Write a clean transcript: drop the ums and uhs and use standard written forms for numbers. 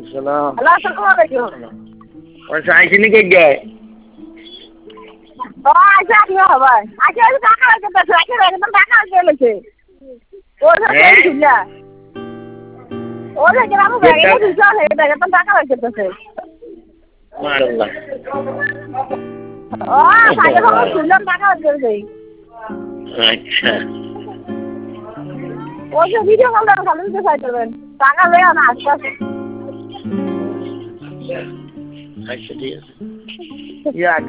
সালাম। হ্যালো, আসসালামু আলাইকুম। ওই সাইকেলে কে যায়? ও আচ্ছা আপনি হবেন। আচ্ছা আমি টাকা রাখতে পারছি, আচ্ছা একদম টাকা রাখতে গেছে। ওর সাথে শুনলা। ওর সাথে আমি ব্যাগে দিতে আছে, একদম টাকা রাখতে পারছে। মাশাআল্লাহ। ও সাইকেল খবর শুনলাম টাকা রাখতে গেছে। আচ্ছা। ও যে ভিডিও কল করে ভালো দিতে চাইতেন। টাকা লয়ে না আসছে। আচ্ছা ঠিক আছে। ইয়া